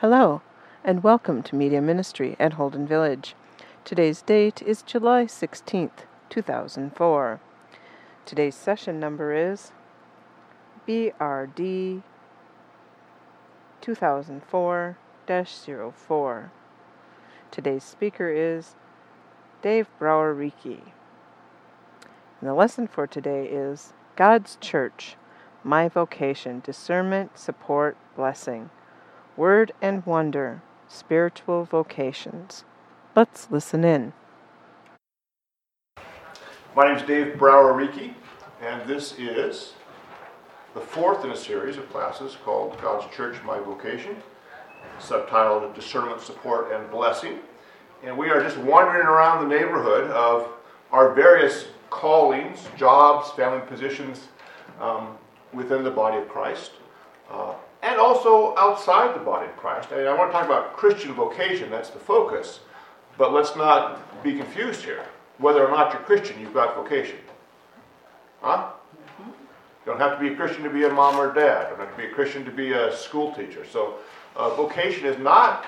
Hello, and welcome to Media Ministry at Holden Village. Today's date is July 16th, 2004. Today's session number is BRD 2004-04. Today's speaker is Dave Brower-Reekie. And the lesson for today is God's Church, My Vocation, Discernment, Support, Blessing. Word and Wonder, Spiritual Vocations. Let's listen in. My name is Dave Brower-Reekie, and this is the fourth in a series of classes called God's Church, My Vocation, subtitled Discernment, Support, and Blessing. And we are just wandering around the neighborhood of our various callings, jobs, family positions within the body of Christ. And also outside the body of Christ. I want to talk about Christian vocation, that's the focus. But let's not be confused here. Whether or not you're Christian, you've got vocation. Huh? You don't have to be a Christian to be a mom or dad. You don't have to be a Christian to be a school teacher. So vocation is not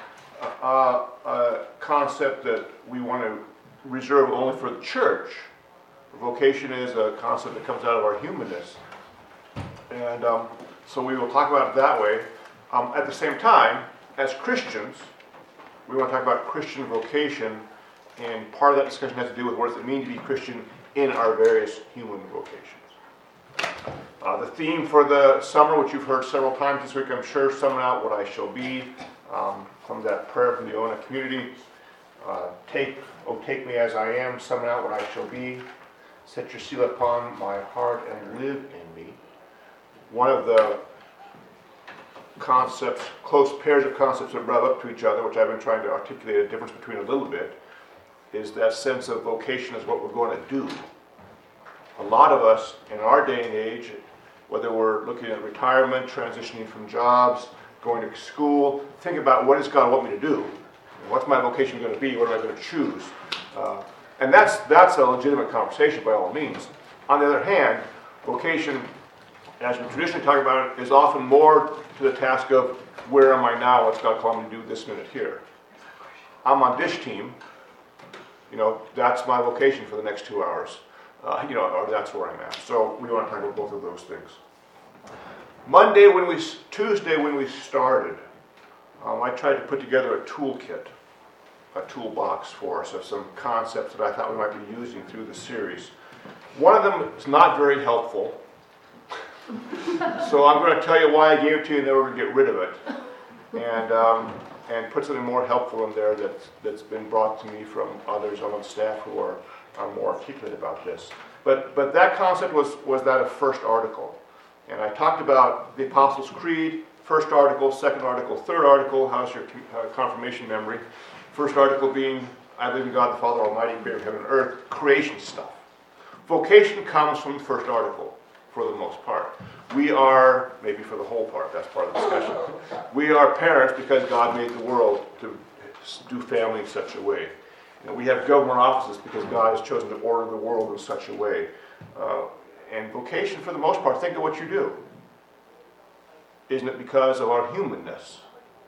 a concept that we want to reserve only for the church. Vocation is a concept that comes out of our humanness. And so we will talk about it that way. At the same time, as Christians, we want to talk about Christian vocation, and part of that discussion has to do with what does it mean to be Christian in our various human vocations. The theme for the summer, which you've heard several times this week, I'm sure, summing out what I shall be, from that prayer from the Ona community. Take me as I am, summing out what I shall be. Set your seal upon my heart and live in me. One of the concepts, close pairs of concepts that rub up to each other, which I've been trying to articulate a difference between a little bit, is that sense of vocation is what we're going to do. A lot of us in our day and age, whether we're looking at retirement, transitioning from jobs, going to school, think about what does God want me to do? What's my vocation going to be? What am I going to choose? And that's a legitimate conversation by all means. On the other hand, vocation, as we traditionally talk about it, is often more to the task of where am I now, what's God calling me to do this minute here. I'm on Dish Team, that's my vocation for the next 2 hours, or that's where I'm at. So we want to talk about both of those things. Tuesday when we started, I tried to put together a toolkit, a toolbox for us of some concepts that I thought we might be using through the series. One of them is not very helpful. So I'm going to tell you why I gave it to you, and then we're going to get rid of it, and put something more helpful in there that's been brought to me from others on the staff who are more articulate about this. But that concept was that of first article, and I talked about the Apostles' Creed, first article, second article, third article. How's your confirmation memory? First article being, I believe in God the Father Almighty, creator of heaven and earth, creation stuff. Vocation comes from the first article. For the most part. We are, maybe for the whole part, that's part of the discussion. We are parents because God made the world to do family in such a way. We have government offices because God has chosen to order the world in such a way. And vocation, for the most part, think of what you do. Isn't it because of our humanness?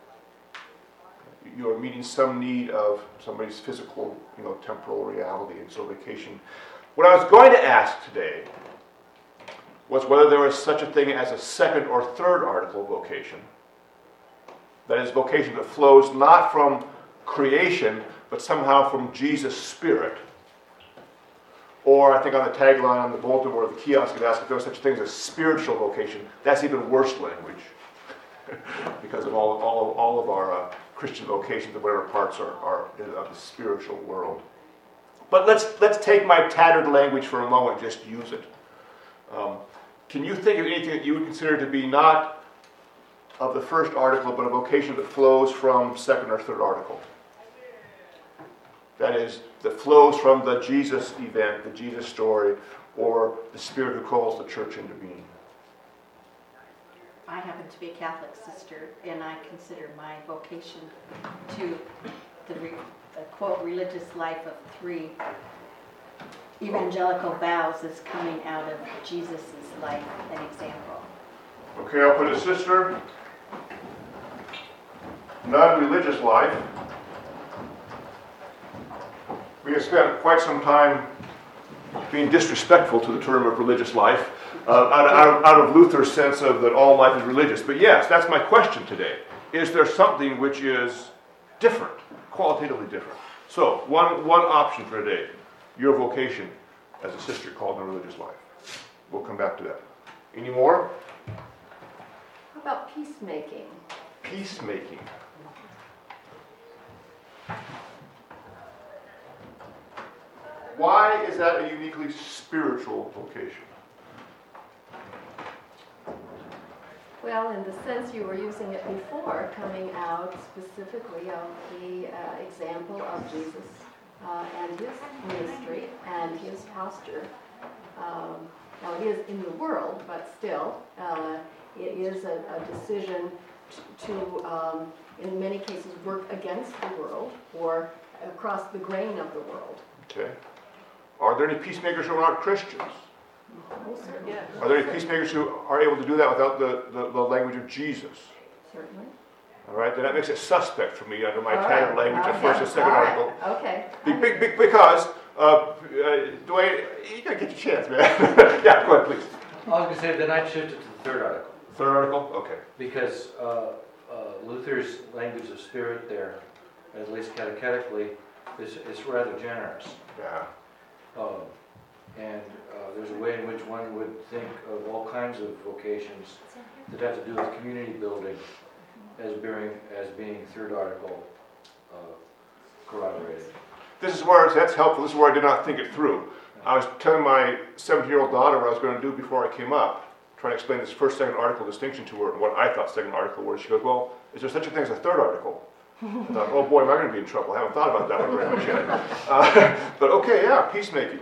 You're meeting some need of somebody's physical, temporal reality, and so vocation. What I was going to ask today was whether there was such a thing as a second or third article vocation. That is, vocation that flows not from creation, but somehow from Jesus' Spirit. Or I think on the tagline on the bulletin board of the kiosk, it asked if there was such a thing as a spiritual vocation. That's even worse language, because of all of our Christian vocations, and whatever parts are of the spiritual world. But let's take my tattered language for a moment and just use it. Can you think of anything that you would consider to be not of the first article, but a vocation that flows from second or third article? That is, that flows from the Jesus event, the Jesus story, or the Spirit who calls the church into being. I happen to be a Catholic sister, and I consider my vocation to the quote, religious life of 3 evangelical vows is coming out of Jesus' life and example. Okay, I'll put a sister. non-religious life. We have spent quite some time being disrespectful to the term of religious life, out of Luther's sense of that all life is religious. But yes, that's my question today. Is there something which is different, qualitatively different? So, one option for today, your vocation as a sister called in a religious life. We'll come back to that. Any more? How about peacemaking? Peacemaking. Why is that a uniquely spiritual vocation? Well, in the sense you were using it before, coming out specifically of the example of Jesus and his ministry and his posture. Now it is in the world, but still, it is a decision to in many cases, work against the world or across the grain of the world. Okay. Are there any peacemakers who are not Christians? Oh, certainly. Yeah. Are there any peacemakers who are able to do that without the language of Jesus? Certainly. All right, then that makes it suspect for me under my All tattered right. language of Okay. first and second All right. article. Okay. Because, Dwayne, you gotta get your chance, man. Yeah, go ahead, please. I was going to say, then I'd shift it to the third article, Third article? Okay. because Luther's language of spirit there, at least catechetically, is rather generous. Yeah. And there's a way in which one would think of all kinds of vocations that have to do with community building as being third article corroborated. This is where that's helpful. This is where I did not think it through. I was telling my 17-year-old daughter what I was going to do before I came up, trying to explain this first, second article distinction to her and what I thought second article was. She goes, well, is there such a thing as a third article? I thought, oh boy, am I going to be in trouble. I haven't thought about that one very much yet. But okay, yeah, peacemaking.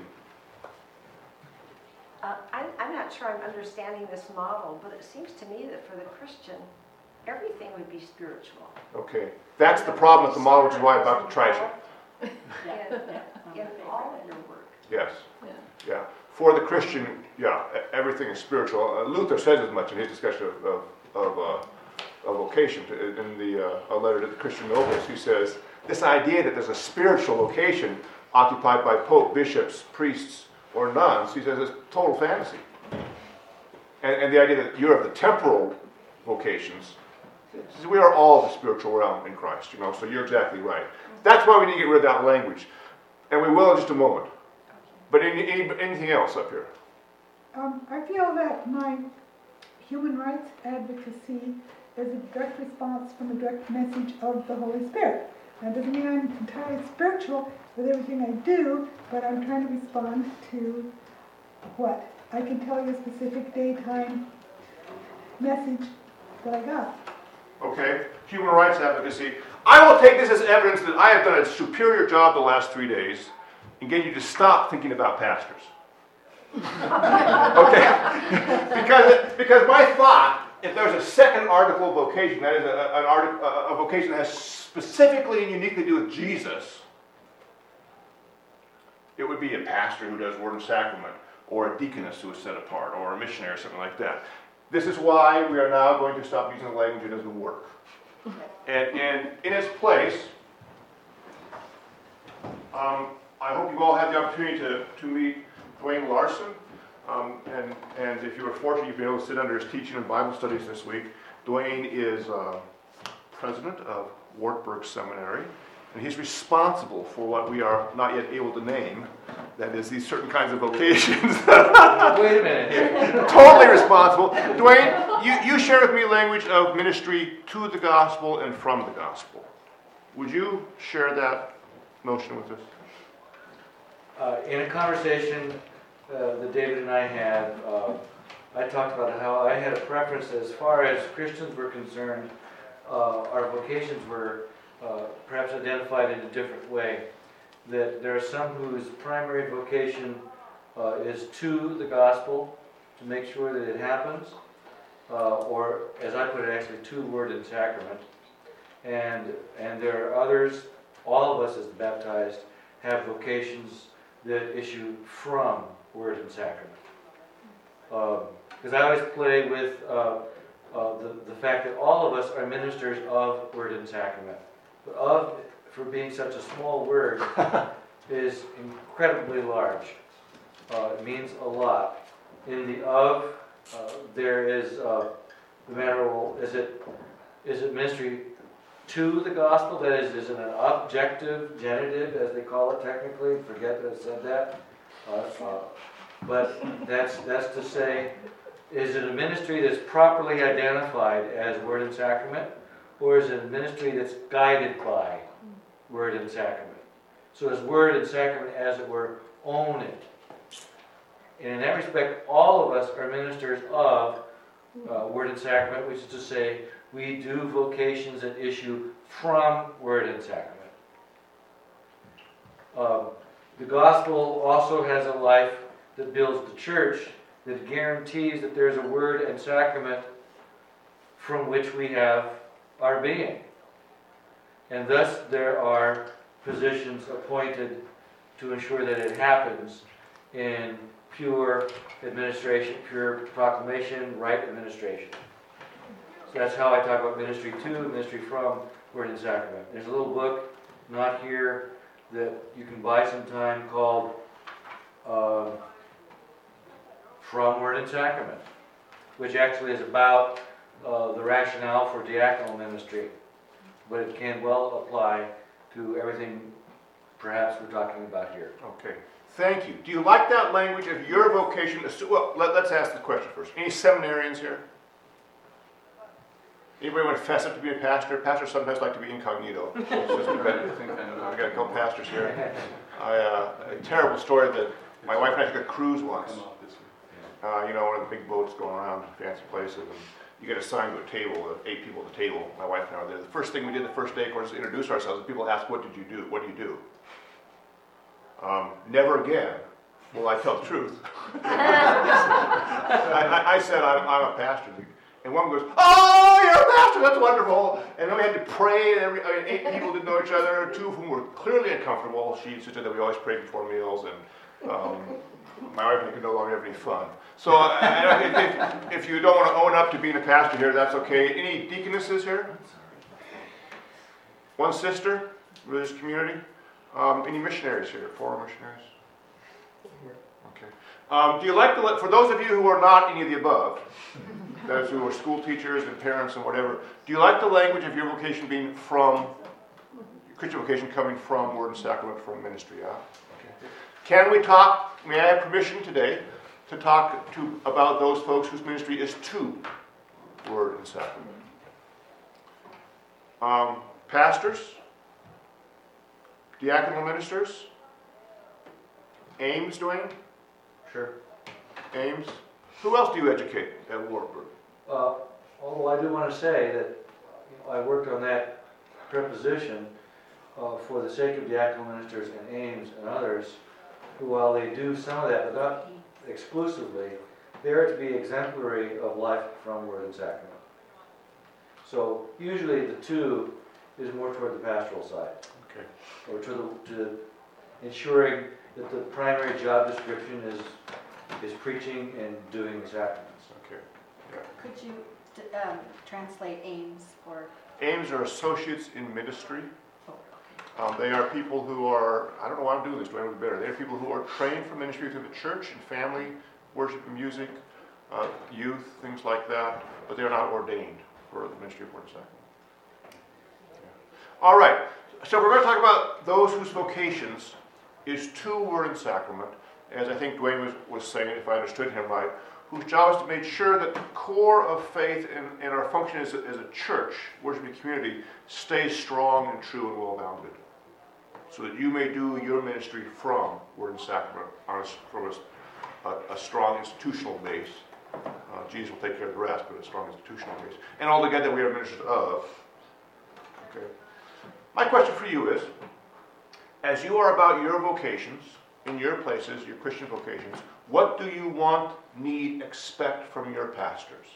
I'm not sure I'm understanding this model, but it seems to me that for the Christian, everything would be spiritual. Okay. That's the problem with the model, which is why I'm about to trash it. In all of your work. Yes. Yeah. Yeah. For the Christian, yeah, everything is spiritual. Luther says as much in his discussion of vocation in a letter to the Christian nobles. He says, this idea that there's a spiritual vocation occupied by pope, bishops, priests, or nuns, he says, is total fantasy. And the idea that you're of the temporal vocations, we are all the spiritual realm in Christ, so you're exactly right. That's why we need to get rid of that language. And we will in just a moment. But anything else up here? I feel that my human rights advocacy is a direct response from a direct message of the Holy Spirit. That doesn't mean I'm entirely spiritual with everything I do, but I'm trying to respond to what? I can tell you a specific daytime message that I got. Okay, human rights advocacy. I will take this as evidence that I have done a superior job the last 3 days in getting you to stop thinking about pastors. Okay, because my thought, if there's a second article vocation, that is a vocation that has specifically and uniquely to do with Jesus, it would be a pastor who does word and sacrament, or a deaconess who is set apart, or a missionary, or something like that. This is why we are now going to stop using the language it doesn't work. And in its place, I hope you all had the opportunity to meet Dwayne Larson. And if you were fortunate, you've been able to sit under his teaching and Bible studies this week. Dwayne is president of Wartburg Seminary, and he's responsible for what we are not yet able to name. That is, these certain kinds of vocations. Wait a minute here. Totally responsible. Dwayne, you shared with me language of ministry to the gospel and from the gospel. Would you share that notion with us? In a conversation that David and I had, I talked about how I had a preference as far as Christians were concerned. Our vocations were perhaps identified in a different way. That there are some whose primary vocation is to the gospel, to make sure that it happens, or as I put it, actually to word and sacrament. And there are others, all of us as baptized, have vocations that issue from word and sacrament. Because I always play with the fact that all of us are ministers of Word and Sacrament. But of, for being such a small word, is incredibly large. It means a lot. In the of, there is the matter of, is it ministry to the gospel? That is it an objective genitive, as they call it technically? Forget that I said that. But that's to say, is it a ministry that's properly identified as Word and Sacrament, or is it a ministry that's guided by Word and Sacrament? So as Word and Sacrament, as it were, own it. And in that respect, all of us are ministers of Word and Sacrament, which is to say, we do vocations that issue from Word and Sacrament. The gospel also has a life that builds the church, that guarantees that there's a Word and Sacrament from which we have our being. And thus there are positions appointed to ensure that it happens in pure administration, pure proclamation, right administration. So that's how I talk about ministry to, ministry from Word and Sacrament. There's a little book, not here, that you can buy sometime called From Word and Sacrament, which actually is about the rationale for diaconal ministry, but it can well apply to everything perhaps we're talking about here. Okay, thank you. Do you like that language of your vocation? Well, let's ask the question first. Any seminarians here? Anybody want to fess up to be a pastor? Pastors sometimes like to be incognito. It's just a better thing. I got a couple pastors here. A terrible story that my wife and I took a cruise once. One of the big boats going around fancy places, and you get assigned to a table, 8 people at the table. My wife and I were there. The first thing we did the first day, of course, is introduce ourselves. And people ask, "What did you do? What do you do?" Never again will I tell the truth. I said, I'm a pastor. And one goes, "Oh, you're a pastor, that's wonderful." And then we had to pray, and 8 people didn't know each other, 2 of whom were clearly uncomfortable. She insisted that we always pray before meals, and my wife and I could no longer have any fun. So if you don't want to own up to being a pastor here, that's okay. Any deaconesses here? One sister, religious community? Any missionaries here? Foreign missionaries? Okay. Do you like for those of you who are not any of the above, those who are school teachers and parents and whatever, do you like the language of your vocation being from, Christian vocation coming from Word and Sacrament, from ministry? Yeah? Okay. Can we talk, may I have permission today to talk about those folks whose ministry is to Word and Sacrament? Pastors? Diaconal ministers? Ames, Dwayne? Sure. Ames? Who else do you educate at Wartburg? Although I do want to say that I worked on that preposition for the sake of diaconal ministers and Ames and others, who, while they do some of that, but not exclusively, they are to be exemplary of life from Word and Sacrament. So usually the two is more toward the pastoral side. Okay. Or to ensuring that the primary job description is preaching and doing the sacraments. Okay. Yeah. Could you translate Ames for? Ames are associates in ministry. Oh, They are people who are, I don't know why I'm doing this, do I know better? They are people who are trained for ministry through the church and family, worship and music, youth, things like that, but they are not ordained for the ministry of Word and Sacrament. Yeah. All right, so we're going to talk about those whose vocations is to Word and Sacrament, as I think Dwayne was saying, if I understood him right, whose job is to make sure that the core of faith and our function as a church, worshiping community, stays strong and true and well-bounded, so that you may do your ministry from Word and Sacrament from a strong institutional base. Jesus will take care of the rest, but a strong institutional base. And altogether we are ministers of. Okay. My question for you is, as you are about your vocations, in your places, your Christian vocations, what do you want, need, expect from your pastors?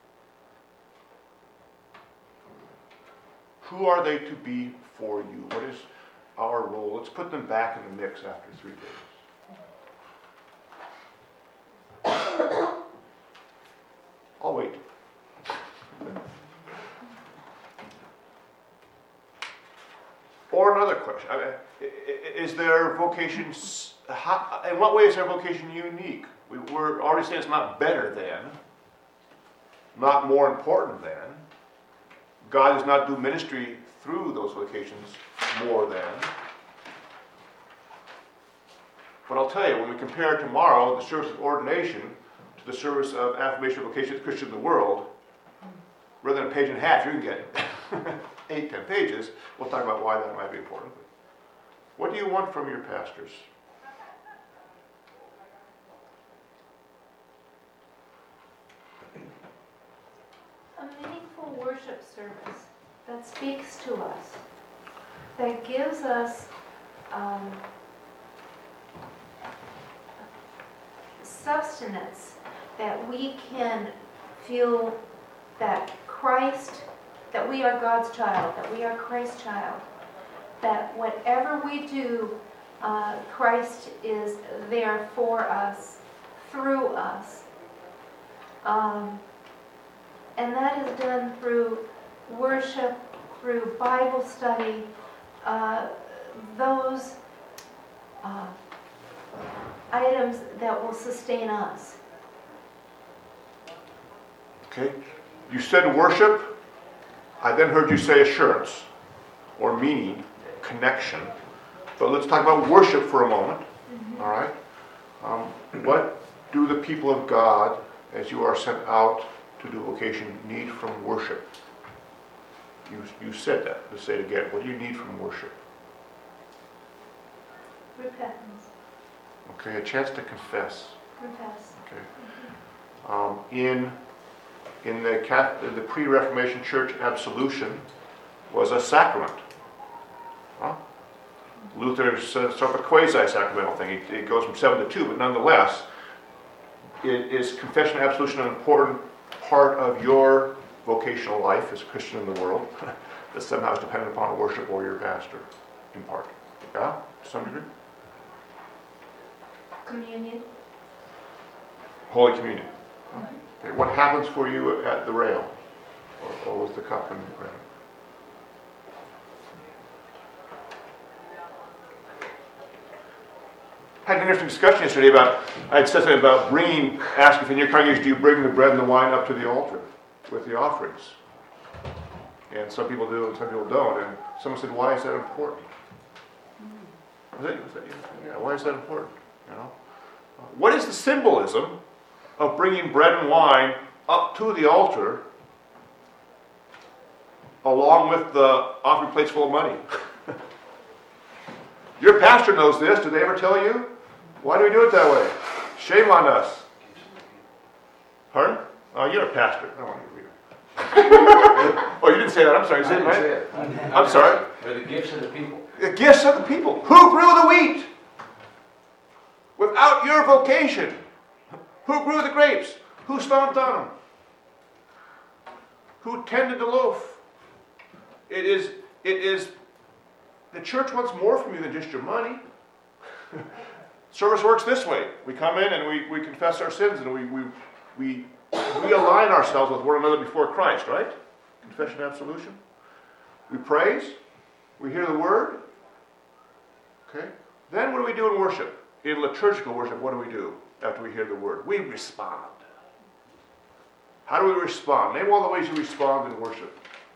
Who are they to be for you? What is our role? Let's put them back in the mix after 3 days. I'll wait. Or another question, is their vocation, in what way is their vocation unique? We're already saying it's not better than, not more important than. God does not do ministry through those vocations more than. But I'll tell you, when we compare tomorrow the service of ordination to the service of affirmation of vocation of the Christian in the world, rather than a page and a half, you can get 8-10 pages. We'll talk about why that might be important. What do you want from your pastors? A meaningful worship service that speaks to us, that gives us sustenance, that we can feel that Christ, that we are God's child, that we are Christ's child, that whatever we do, Christ is there for us, through us. And that is done through worship, through Bible study, those items that will sustain us. Okay. You said worship. I then heard you say assurance, or meaning, connection. But let's talk about worship for a moment. Mm-hmm. All right. What do the people of God, as you are sent out to do vocation, need from worship? You said that. Let's say it again. What do you need from worship? Repentance. Okay, a chance to confess. Confess. Okay. In the pre-Reformation church, absolution was a sacrament. Huh? Luther's sort of a quasi-sacramental thing. It goes from 7 to 2, but nonetheless, is confession and absolution an important part of your vocational life as a Christian in the world that somehow is dependent upon worship or your pastor, in part? Yeah, to some degree? Communion. Holy Communion. Okay. What happens for you at the rail or with the cup and bread? I had an interesting discussion yesterday I had said something about asking if in your congregation, do you bring the bread and the wine up to the altar with the offerings? And some people do and some people don't. And someone said, why is that important? Why is that important? You know, what is the symbolism of bringing bread and wine up to the altar along with the offering plates full of money? Your pastor knows this. Do they ever tell you? Why do we do it that way? Shame on us. Pardon? Oh, you're a pastor. I don't want you to read it. Oh, you didn't say that. I'm sorry. You said it, right? I'm sorry. They're the gifts of the people. The gifts of the people. Who grew the wheat? Without your vocation. Who grew the grapes? Who stomped on them? Who tended the loaf? It is. The church wants more from you than just your money. Service works this way. We come in and we confess our sins and we realign ourselves with one another before Christ, right? Confession, absolution. We praise. We hear the word. Okay? Then what do we do in worship? In liturgical worship, what do we do after we hear the word? We respond. How do we respond? Name all the ways you respond in worship.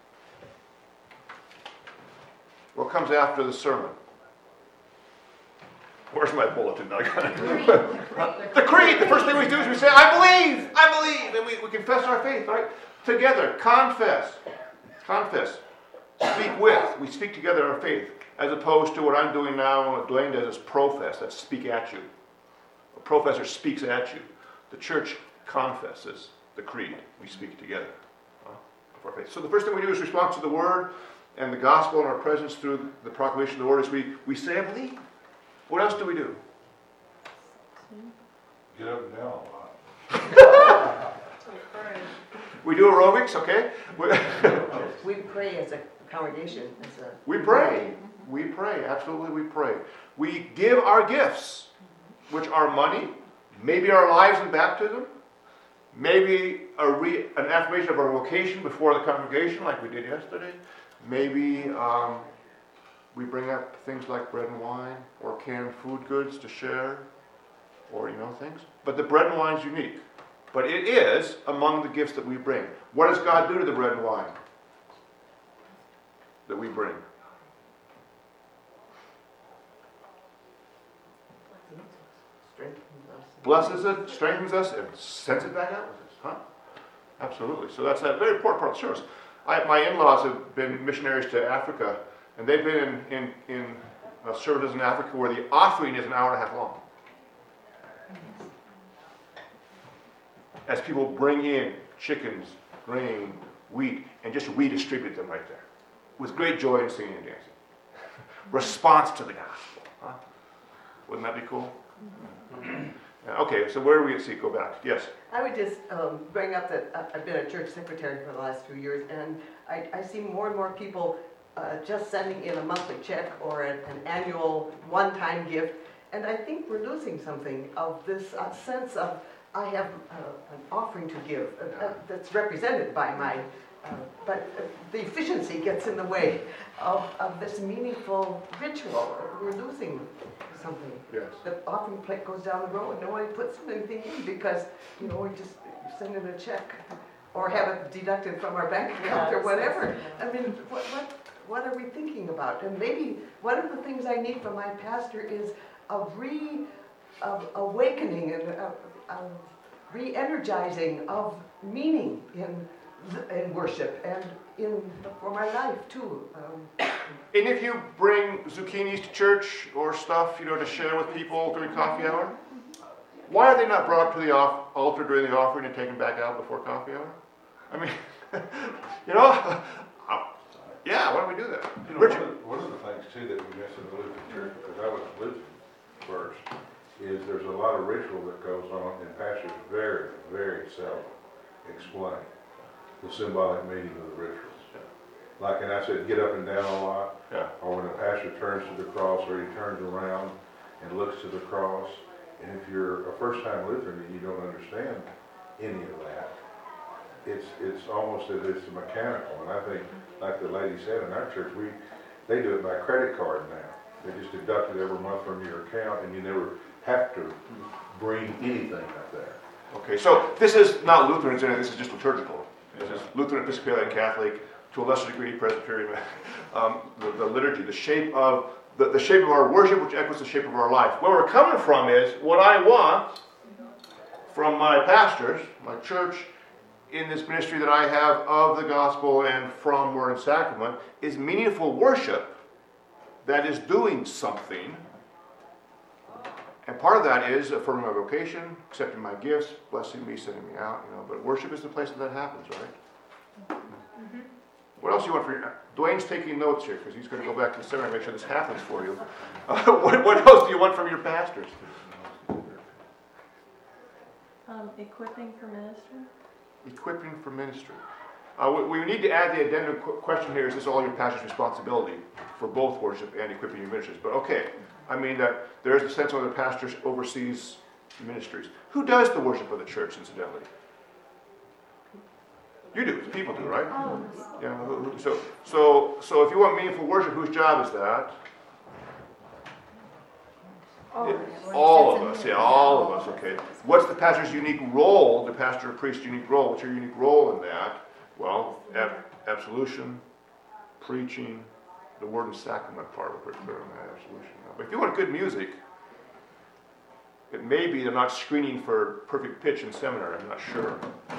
What comes after the sermon? Where's my bulletin? The creed. The first thing we do is we say, I believe. And we confess our faith, right? Together. Confess. Speak with. We speak together our faith. As opposed to what I'm doing now and what Dwayne does is profess. That's speak at you. A professor speaks at you. The church confesses the creed. We speak together of our faith. So the first thing we do is respond to the word and the gospel and our presence through the proclamation of the word is we say, I believe. What else do we do? Get up and down a lot. We do aerobics, okay? We pray as a congregation. We pray. We pray. Absolutely, we pray. We give our gifts, which are money, maybe our lives in baptism, maybe an affirmation of our vocation before the congregation, like we did yesterday, maybe we bring up things like bread and wine or canned food goods to share or, things. But the bread and wine is unique. But it is among the gifts that we bring. What does God do to the bread and wine that we bring? Blesses it, strengthens us, and sends it back out with us. Huh? Absolutely. So that's a very important part of the service. My in-laws have been missionaries to Africa, and they've been in services in Africa where the offering is an hour and a half long. As people bring in chickens, grain, wheat, and just redistribute them right there. With great joy and singing and dancing. Response to the gospel. Huh? Wouldn't that be cool? Okay, so where do we see? Go back. Yes? I would just bring up that I've been a church secretary for the last few years, and I see more and more people just sending in a monthly check or an annual one-time gift, and I think we're losing something of this sense of I have an offering to give that's represented by my, but the efficiency gets in the way of this meaningful ritual. We're losing something. Yes. The offering plate goes down the road and nobody puts anything in because, we just send in a check or have it deducted from our bank account or whatever. I mean, what are we thinking about? And maybe one of the things I need from my pastor is a awakening and a re-energizing of meaning in worship and for my life too. And if you bring zucchinis to church or stuff, to share with people during coffee hour, why are they not brought up to the altar during the offering and taken back out before coffee hour? I mean, yeah, why don't we do that? Richard? One of the things too that we miss in the Lutheran church, because I was Lutheran first, is there's a lot of ritual that goes on, and pastors very, very seldom explain the symbolic meaning of the rituals. Like, and I said, get up and down a lot, or when a pastor turns to the cross, or he turns around and looks to the cross. And if you're a first-time Lutheran and you don't understand any of that, it's almost as it's mechanical. And I think, like the lady said, in our church, they do it by credit card now. They just deduct it every month from your account, and you never have to bring anything up there. Okay, so this is not Lutheran, this is just liturgical. This is Lutheran, Episcopalian, Catholic, to a lesser degree Presbyterian. The liturgy, the shape of our worship, which echoes the shape of our life. Where we're coming from is what I want from my pastors, my church, in this ministry that I have of the gospel and from Word and Sacrament, is meaningful worship that is doing something. And part of that is affirming my vocation, accepting my gifts, blessing me, sending me out. But worship is the place that happens, right? Mm-hmm. What else do you want for your... Dwayne's taking notes here because he's going to go back to the seminary and make sure this happens for you. What else do you want from your pastors? Equipping for ministry. Equipping for ministry. We need to add the addendum question here. Is this all your pastor's responsibility for both worship and equipping your ministries? But okay, I mean that there is a sense where the pastor oversees ministries. Who does the worship of the church, incidentally? You do. People do, right? Yeah. So if you want meaningful worship, whose job is that? All of us. Yeah, all of us. Okay. What's the pastor's unique role? The pastor or priest's unique role. What's your unique role in that? Well, absolution, preaching, the Word and Sacrament part. We're pretty clear on that, absolution. But if you want good music, it may be they're not screening for perfect pitch in seminary. I'm not sure.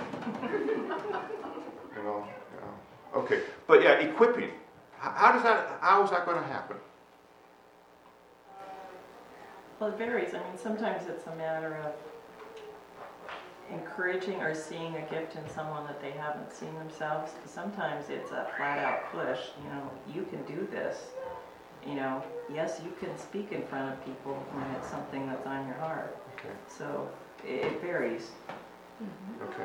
Okay, but yeah, equipping. How is that going to happen? Well, it varies. I mean, sometimes it's a matter of encouraging or seeing a gift in someone that they haven't seen themselves. Sometimes it's a flat-out push. You can do this. Yes, you can speak in front of people when it's something that's on your heart. Okay. So it varies. Okay.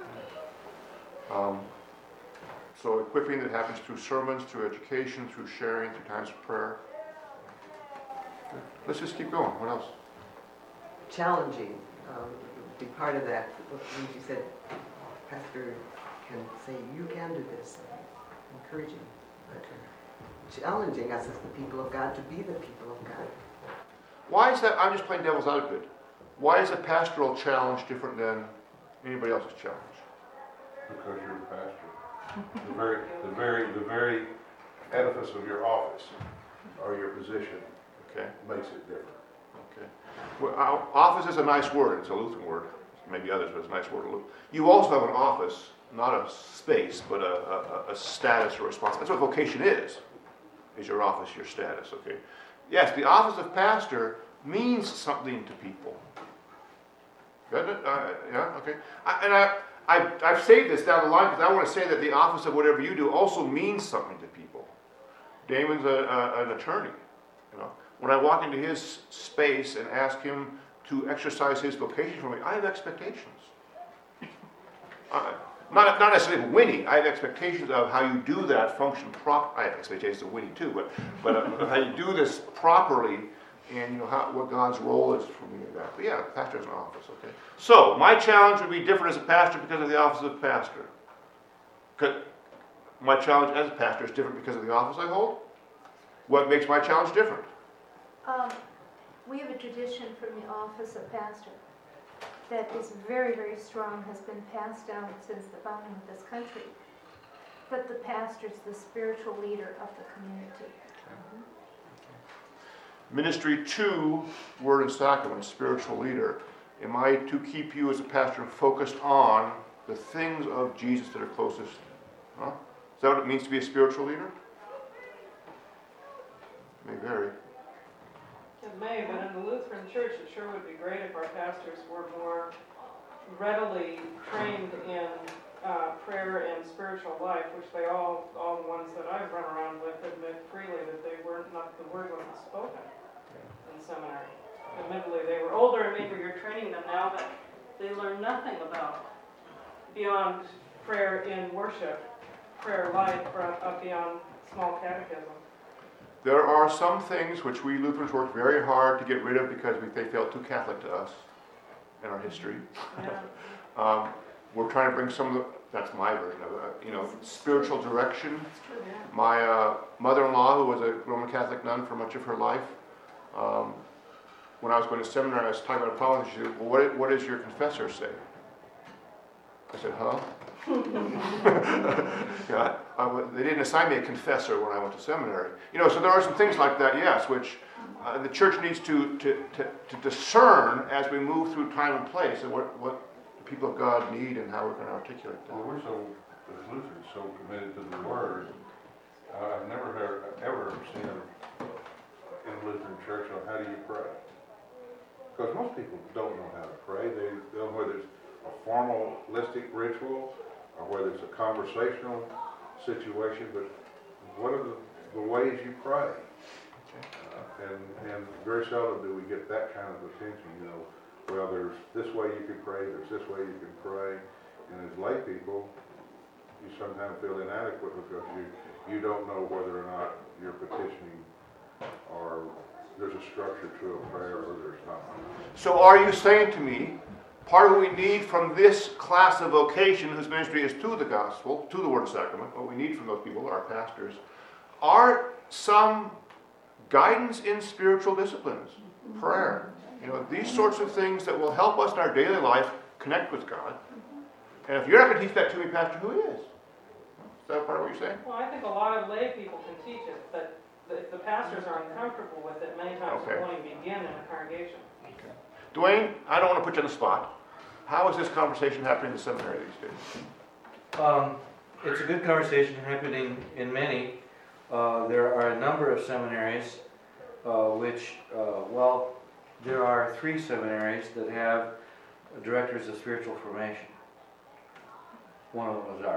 So equipping that happens through sermons, through education, through sharing, through times of prayer. Good. Let's just keep going. What else? Challenging. Be part of that. When you said, Pastor can say, you can do this. Encouraging. But challenging us as the people of God to be the people of God. Why is that? I'm just playing devil's advocate. Why is a pastoral challenge different than anybody else's challenge? Because you're the pastor. The very edifice of your office or your position makes it different. Okay. Well, office is a nice word. It's a Lutheran word. Maybe others, but it's a nice word. You also have an office, not a space, but a status or responsibility. That's what vocation is your office, your status, okay? Yes, the office of pastor means something to people. Doesn't it? Yeah, okay. I've saved this down the line because I want to say that the office of whatever you do also means something to people. Damon's an attorney, you know. When I walk into his space and ask him to exercise his vocation for me, I have expectations. Not necessarily winning. I have expectations of how you do that function properly. I have expectations of winning too, but how you do this properly, and you know what God's role is for me in that. But yeah, pastor has an office. Okay. So my challenge would be different as a pastor because of the office of pastor. My challenge as a pastor is different because of the office I hold. What makes my challenge different? We have a tradition from the office of pastor that is very, very strong, has been passed down since the founding of this country. But the pastor is the spiritual leader of the community. Okay. Ministry to Word and Sacrament, spiritual leader. Am I to keep you as a pastor focused on the things of Jesus that are closest? Huh? Is that what it means to be a spiritual leader? It may vary. It may, but in the Lutheran Church, it sure would be great if our pastors were more readily trained in prayer and spiritual life, which they all the ones that I've run around with admit freely that they weren't, not the word wasn't spoken in seminary. Admittedly, they were older and maybe you're training them now, but they learn nothing about beyond prayer in worship, prayer life, beyond small catechism. There are some things which we Lutherans worked very hard to get rid of because they felt too Catholic to us in our history. Yeah. We're trying to bring some of that's my version of it, spiritual direction. My mother-in-law, who was a Roman Catholic nun for much of her life, when I was going to seminary, I was talking about a problem. She said, well, what does your confessor say? I said, huh? They didn't assign me a confessor when I went to seminary. So there are some things like that, yes, which the church needs to discern as we move through time and place, and what the people of God need and how we're going to articulate that. Well, we're as Lutherans, so committed to the Word. I've never ever seen in the Lutheran Church on how do you pray. Because most people don't know how to pray. They don't know whether it's a formalistic ritual or whether it's a conversational situation, but what are the ways you pray? And very seldom do we get that kind of attention, well, there's this way you can pray, there's this way you can pray, and as lay people, you sometimes feel inadequate because you don't know whether or not you're petitioning or there's a structure to a prayer or there's not. So are you saying to me, part of what we need from this class of vocation whose ministry is to the gospel, to the Word and Sacrament, what we need from those people, our pastors, are some guidance in spiritual disciplines, prayer, these sorts of things that will help us in our daily life connect with God. And if you're not going to teach that to me, Pastor, who is? Is that part of what you're saying? Well, I think a lot of lay people can teach it, but if the pastors are uncomfortable with it, many times it won't even begin in a congregation. Okay. Dwayne, I don't want to put you on the spot. How is this conversation happening in the seminary these days? It's a good conversation happening in many. There are a number of seminaries there are 3 seminaries that have directors of spiritual formation. One of them is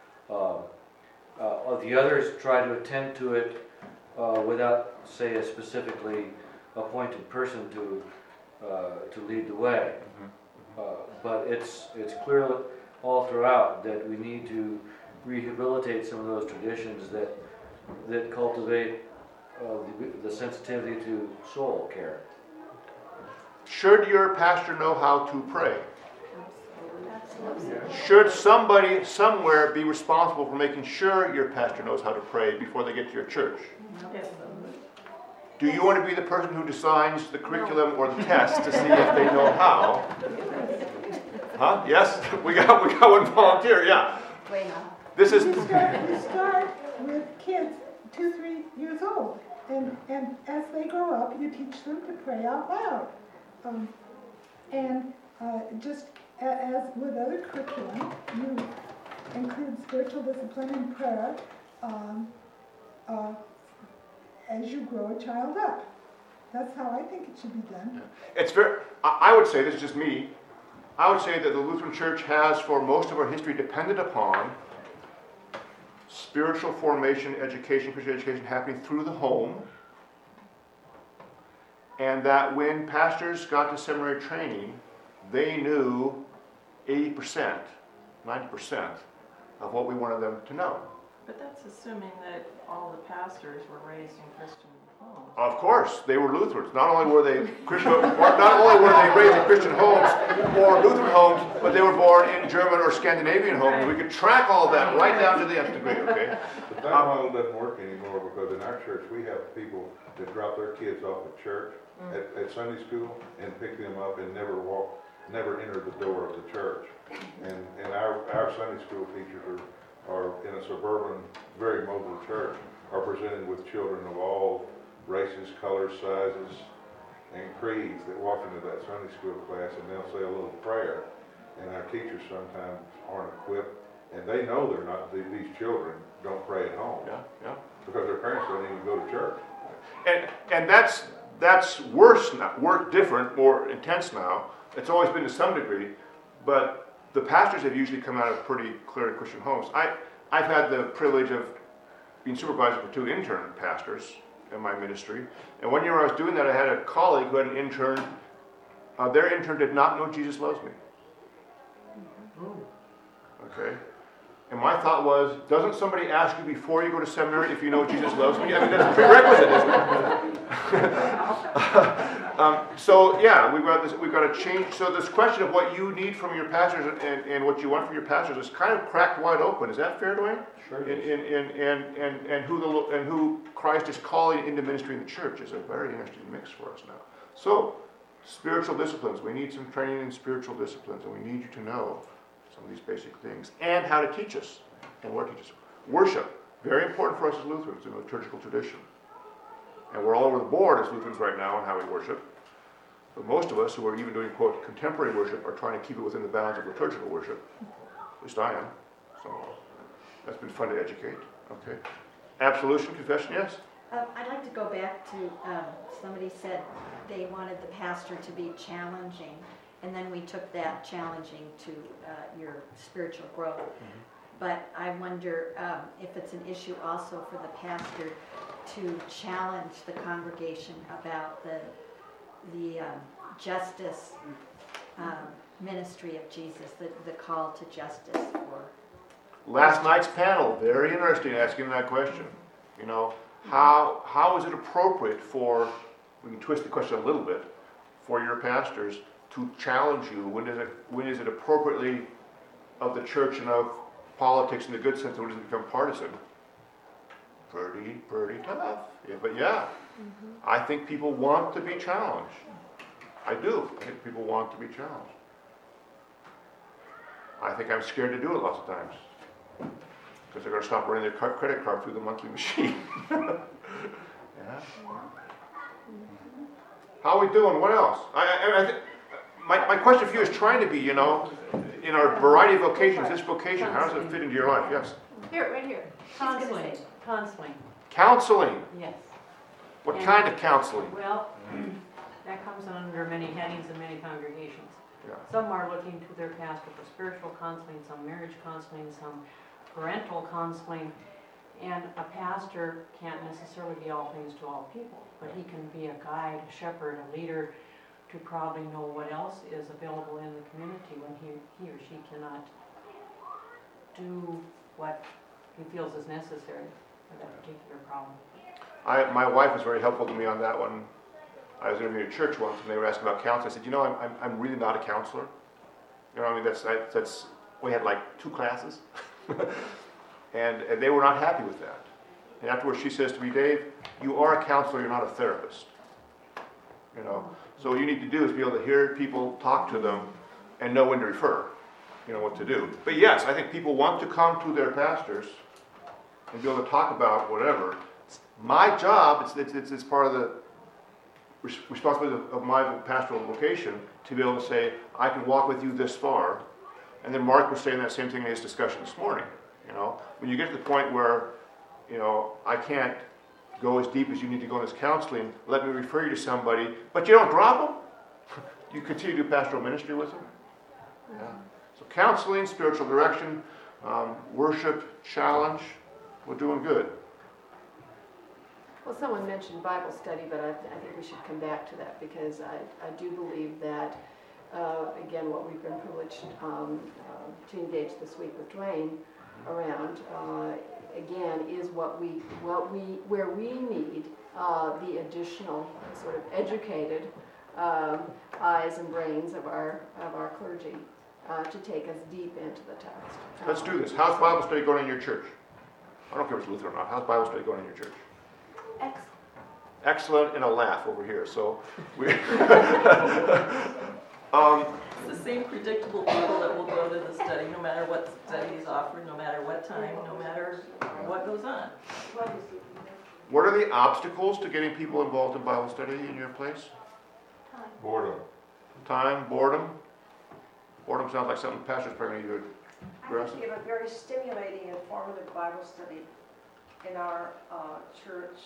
ours. The others try to attend to it without, say, a specifically appointed person to lead the way. But it's clear all throughout that we need to rehabilitate some of those traditions that cultivate the sensitivity to soul care. Should your pastor know how to pray? Should somebody somewhere be responsible for making sure your pastor knows how to pray before they get to your church? Yes. Do you want to be the person who designs the curriculum or the test to see if they know how? Huh? Yes? We got one volunteer, yeah. This is... You start with kids 2, 3 years old. And as they grow up, you teach them to pray out loud. Just as with other curriculum, you include spiritual discipline and prayer as you grow a child up. That's how I think it should be done. It's very, I would say, this is just me, I would say that the Lutheran Church has, for most of our history, depended upon spiritual formation, education, Christian education happening through the home, and that when pastors got to seminary training, they knew 80%, 90% of what we wanted them to know. But that's assuming that all the pastors were raised in Christian homes. Of course, they were Lutherans. Not only were they Christian, not only were they raised in Christian homes or Lutheran homes, but they were born in German or Scandinavian homes. And we could track all of that right down to the nth degree. Okay. But that model doesn't work anymore because in our church we have people that drop their kids off at church at Sunday school and pick them up and never enter the door of the church. And our Sunday school teachers are in a suburban, very mobile church, are presented with children of all races, colors, sizes, and creeds that walk into that Sunday school class and they'll say a little prayer. And our teachers sometimes aren't equipped, and they know they're not, these children don't pray at home. Yeah. Because their parents don't even go to church. And that's worse now, different, more intense now. It's always been to some degree, but the pastors have usually come out of pretty clearly Christian homes. I've had the privilege of being supervisor for 2 intern pastors in my ministry. And one year I was doing that, I had a colleague who had an intern. Their intern did not know Jesus loves me. Okay? And my thought was, doesn't somebody ask you before you go to seminary if you know Jesus loves me? I mean, that's a prerequisite, isn't it? So yeah, we've got to change. So this question of what you need from your pastors and what you want from your pastors is kind of cracked wide open. Is that fair, Dwayne? Sure. And who Christ is calling into ministry in the church is a very interesting mix for us now. So spiritual disciplines. We need some training in spiritual disciplines, and we need you to know some of these basic things, and how to teach us, and where to teach us. Worship, very important for us as Lutherans in the liturgical tradition. And we're all over the board as Lutherans right now in how we worship. But most of us who are even doing, quote, contemporary worship are trying to keep it within the bounds of liturgical worship. At least I am. So that's been fun to educate. Okay. Absolution, confession, yes? I'd like to go back to, somebody said they wanted the pastor to be challenging. And then we took that challenging to your spiritual growth. But I wonder if it's an issue also for the pastor to challenge the congregation about the justice ministry of Jesus, the call to justice for. Last night's panel, very interesting, asking that question. You know, how is it appropriate for, we can twist the question a little bit, for your pastors to challenge you? When is it appropriately of the church and of politics in the good sense, when does it become partisan? Pretty tough. Yeah, but yeah, I think people want to be challenged. I do. I think people want to be challenged. I think I'm scared to do it lots of times because they're going to stop running their credit card through the monthly machine. Yeah. How are we doing? What else? I think my question for you is trying to be, you know, in our variety of vocations, this vocation, how does it fit into your life? Yes. Here, right here. Counseling. Counseling. Yes. What kind of counseling? Well, that comes under many headings in many congregations. Yeah. Some are looking to their pastor for spiritual counseling, some marriage counseling, some parental counseling. And a pastor can't necessarily be all things to all people, but he can be a guide, a shepherd, a leader, to probably know what else is available in the community when he or she cannot do what he feels is necessary for that particular problem. My wife was very helpful to me on that one. I was interviewing a church once and they were asking about counseling. I said, you know, I'm really not a counselor. You know, I mean, that's we had like 2 classes, and they were not happy with that. And afterwards, she says to me, Dave, you are a counselor, you're not a therapist. You know, so what you need to do is be able to hear people, talk to them, and know when to refer. You know what to do. But yes, I think people want to come to their pastors and be able to talk about whatever. My job, it's part of the responsibility of my pastoral vocation to be able to say, I can walk with you this far. And then Mark was saying that same thing in his discussion this morning. You know, when you get to the point where, you know, I can't go as deep as you need to go in this counseling, let me refer you to somebody, but you don't drop them. You continue to do pastoral ministry with them. Yeah. So counseling, spiritual direction, worship, challenge, we're doing good. Well, someone mentioned Bible study, but I think we should come back to that because I do believe that, again, what we've been privileged to engage this week with Dwayne around, again, is where we need the additional sort of educated eyes and brains of our clergy to take us deep into the text. Let's do this. How's Bible study going in your church? I don't care if it's Lutheran or not. How's Bible study going in your church? Excellent. Excellent, and a laugh over here. So we. It's the same predictable people that will go to the study, no matter what study is offered, no matter what time, no matter what goes on. What are the obstacles to getting people involved in Bible study in your place? Boredom. Time, boredom. Boredom sounds like something pastors probably need to address. I think we have a very stimulating and formative Bible study in our church.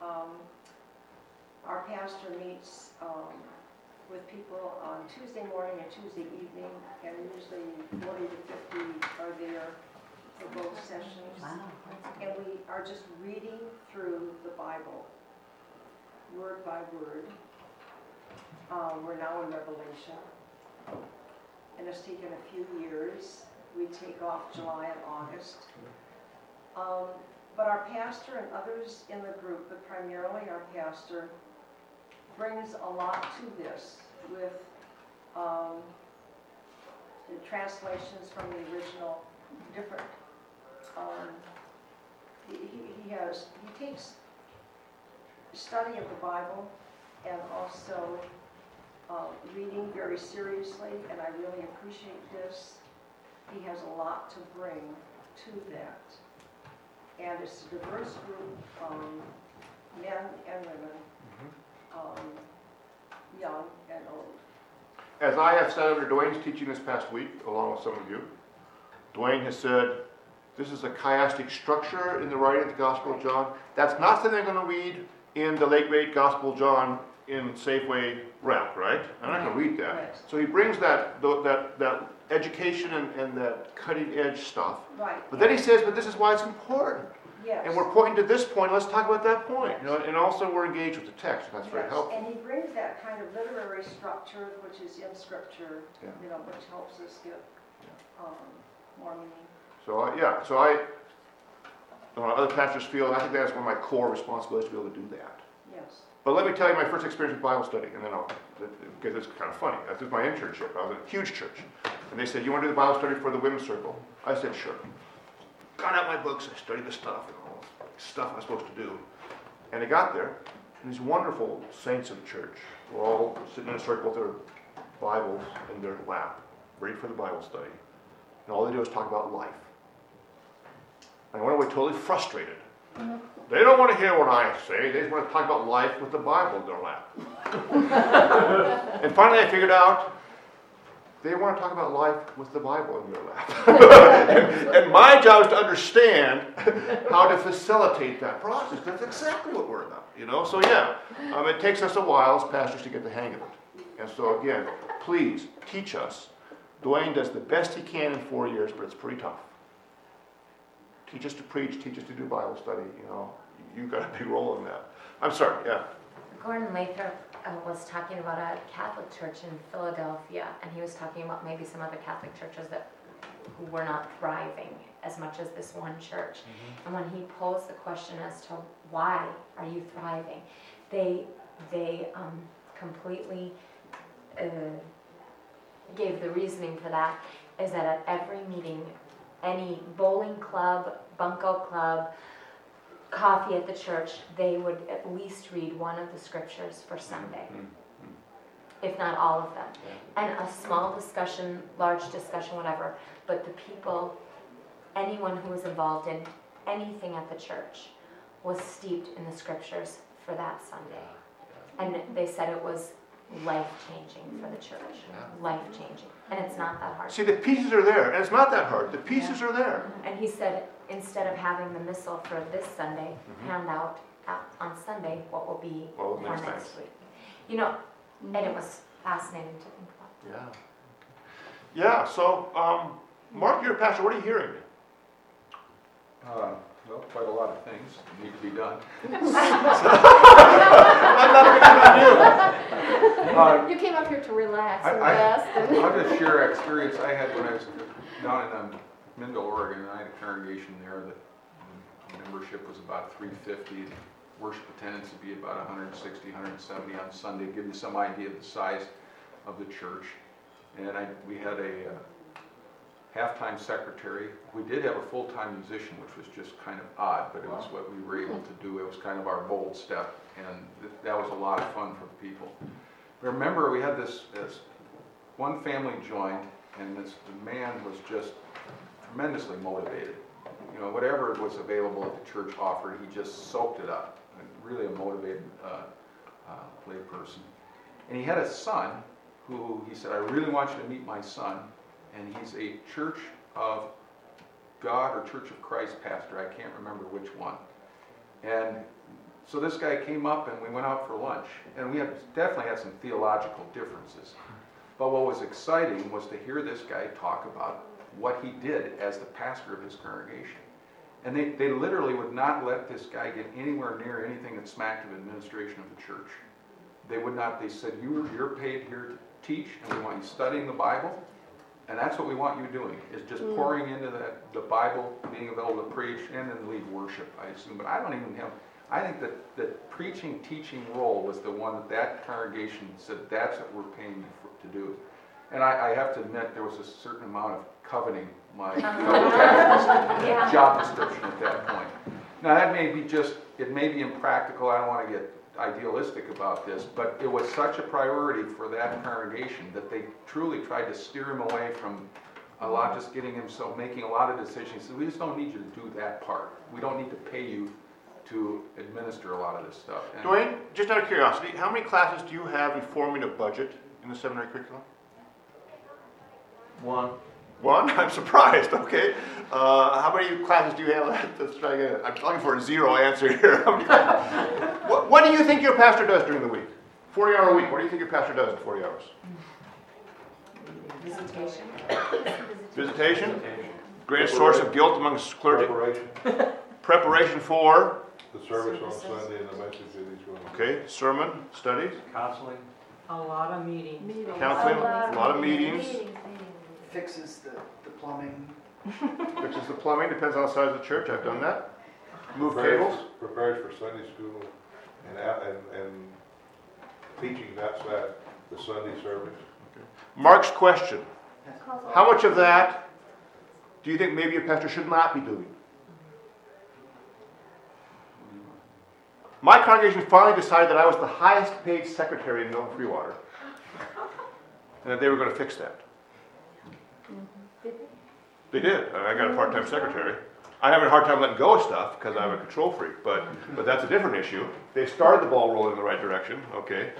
Our pastor meets with people on Tuesday morning and Tuesday evening, and usually 40 to 50 are there for both sessions. Wow. And we are just reading through the Bible, word by word. We're now in Revelation, and it's taken a few years. We take off July and August. But our pastor and others in the group, but primarily our pastor, brings a lot to this with the translations from the original, different. He takes study of the Bible and also reading very seriously, and I really appreciate this. He has a lot to bring to that. And it's a diverse group, men and women, young and old. As I have sat under Dwayne's teaching this past week, along with some of you, Dwayne has said, this is a chiastic structure in the writing of the Gospel of John. That's not something I'm going to read in the late great Gospel of John in Safeway wrap, right? I'm not going to read that. Right. So he brings that education and that cutting edge stuff. Right. But then he says, but this is why it's important. Yes. And we're pointing to this point, let's talk about that point. You know, and also we're engaged with the text, and that's very Yes, helpful. and he brings that kind of literary structure, which is in Scripture, Yeah. you know, which helps us get more meaning. So other pastors feel, I think that's one of my core responsibilities to be able to do that. Yes. But let me tell you my first experience with Bible study, and then because it's kind of funny. This is my internship. I was at a huge church. And they said, you want to do the Bible study for the women's circle? I said, sure. Got out my books, I studied the stuff, and all the stuff I was supposed to do. And I got there, and these wonderful saints of the church were all sitting in a circle with their Bibles in their lap, ready for the Bible study. And all they do is talk about life. And I went away totally frustrated. They don't want to hear what I say. They just want to talk about life with the Bible in their lap. And finally I figured out they want to talk about life with the Bible in their lap. And my job is to understand how to facilitate that process. That's exactly what we're about, you know? So yeah, it takes us a while as pastors to get the hang of it. And so again, please teach us. Dwayne does the best he can in 4 years, but it's pretty tough. Teach us to preach, teach us to do Bible study, you know. You've got a big role in that. I'm sorry, yeah. Gordon Lathrop was talking about a Catholic church in Philadelphia, and he was talking about maybe some other Catholic churches who were not thriving as much as this one church. Mm-hmm. And when he posed the question as to why are you thriving, they completely gave the reasoning for that is that at every meeting, any bowling club, bunco club, coffee at the church, they would at least read one of the scriptures for Sunday, if not all of them. And a small discussion, large discussion, whatever, but the people, anyone who was involved in anything at the church was steeped in the scriptures for that Sunday. And they said it was life-changing for the church. Life-changing. And it's not that hard. See, the pieces are there, and it's not that hard. The pieces are there. And he said, instead of having the missal for this Sunday, hand out on Sunday what will be for next week. You know, and it was fascinating to think about. Yeah. Yeah, so, Mark, you're a pastor. What are you hearing? Well, quite a lot of things need to be done. I'm not picking on you. You came up here to relax and I'll rest. just share an experience I had when I was down in Mindle, Oregon, and I had a congregation there that the membership was about 350. Worship attendance would be about 160, 170 on Sunday. Give you some idea of the size of the church. And we had a half-time secretary. We did have a full-time musician, which was just kind of odd, but it was what we were able to do. It was kind of our bold step, and that was a lot of fun for the people. Remember, we had this one family joined, and the man was just tremendously motivated. You know, whatever was available at the church offered, he just soaked it up. Really a motivated lay person. And he had a son who he said, I really want you to meet my son. And he's a Church of God or Church of Christ pastor. I can't remember which one. And so this guy came up and we went out for lunch. And we definitely had some theological differences. But what was exciting was to hear this guy talk about what he did as the pastor of his congregation. And they literally would not let this guy get anywhere near anything that smacked of administration of the church. They would not. They said, you're paid here to teach, and we want you studying the Bible. And that's what we want you doing, is just pouring into the Bible, being available to preach, and then lead worship, I assume. But I think that the preaching, teaching role was the one that congregation said, that's what we're paying you to do. And I have to admit, there was a certain amount of coveting my job description at that point. Now that it may be impractical, I don't want to get idealistic about this, but it was such a priority for that congregation that they truly tried to steer him away from just getting him making a lot of decisions. He said, we just don't need you to do that part. We don't need to pay you to administer a lot of this stuff. And Dwayne, just out of curiosity, how many classes do you have in forming a budget in the seminary curriculum? One? I'm surprised. Okay. How many classes do you have? Let's try again. I'm looking for a zero answer here. What do you think your pastor does during the week? 40-hour week. What do you think your pastor does in 40 hours? Visitation. Greatest source of guilt amongst clergy. Preparation for the service on Sunday and the message that he's going to. Okay. Sermon, studies. Counseling. A lot of meetings. Counseling. A lot of meetings. Fixes the plumbing. Fixes the plumbing. Depends on the size of the church. I've done that. Move cables. Prepares for Sunday school and teaching outside the Sunday service. Okay. Mark's question. How much of that do you think maybe a pastor should not be doing? My congregation finally decided that I was the highest paid secretary in Milton Freewater, and that they were going to fix that. They did. I got a part-time secretary. I'm having a hard time letting go of stuff because I'm a control freak, but that's a different issue. They started the ball rolling in the right direction. Okay.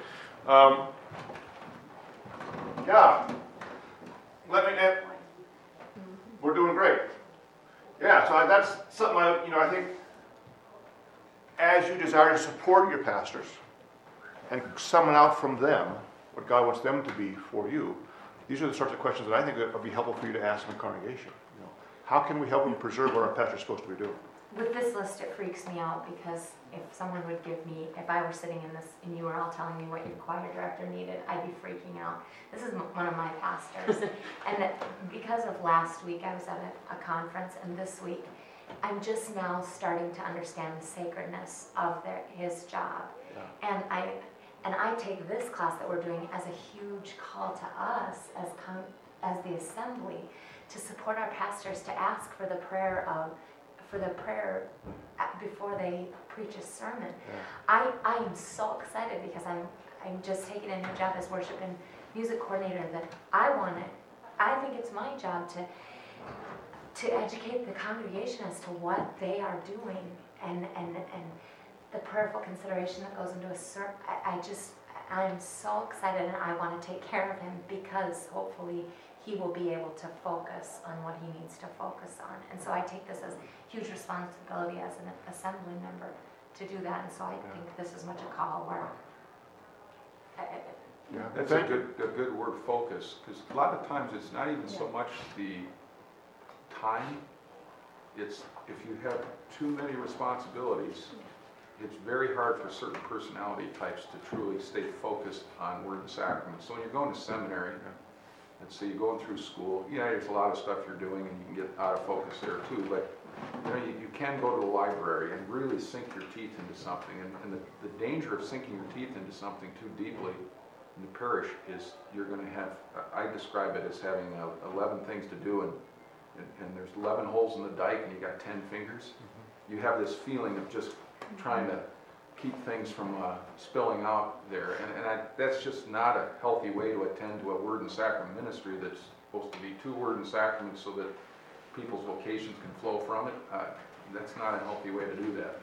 We're doing great. Yeah, so that's something I think as you desire to support your pastors and summon out from them what God wants them to be for you, these are the sorts of questions that I think would be helpful for you to ask in the congregation. How can we help them preserve what our pastor's supposed to be doing? With this list, it freaks me out because if someone would give me, if I were sitting in this and you were all telling me what your choir director needed, I'd be freaking out. This is one of my pastors. And because of last week, I was at a conference, and this week, I'm just now starting to understand the sacredness of his job. Yeah. And And I take this class that we're doing as a huge call to us as the assembly to support our pastors, to ask for the prayer before they preach a sermon. Yeah. I am so excited because I'm just taking a new job as worship and music coordinator that I think it's my job to educate the congregation as to what they are doing and the prayerful consideration that goes into a sermon. I'm so excited, and I want to take care of him because hopefully he will be able to focus on what he needs to focus on. And so I take this as huge responsibility as an assembly member to do that. And so I think this is much a call where that's a good word, focus, because a lot of times it's not even so much the time, it's if you have too many responsibilities, it's very hard for certain personality types to truly stay focused on word and sacrament. So when you're going to seminary, let's say you're going through school, there's a lot of stuff you're doing and you can get out of focus there too, but you can go to the library and really sink your teeth into something. And the danger of sinking your teeth into something too deeply in the parish is you're going to have, I describe it as having 11 things to do and there's 11 holes in the dike and you got 10 fingers. Mm-hmm. You have this feeling of just trying to keep things from spilling out there. And that's just not a healthy way to attend to a word and sacrament ministry that's supposed to be 2 word and sacraments so that people's vocations can flow from it. That's not a healthy way to do that.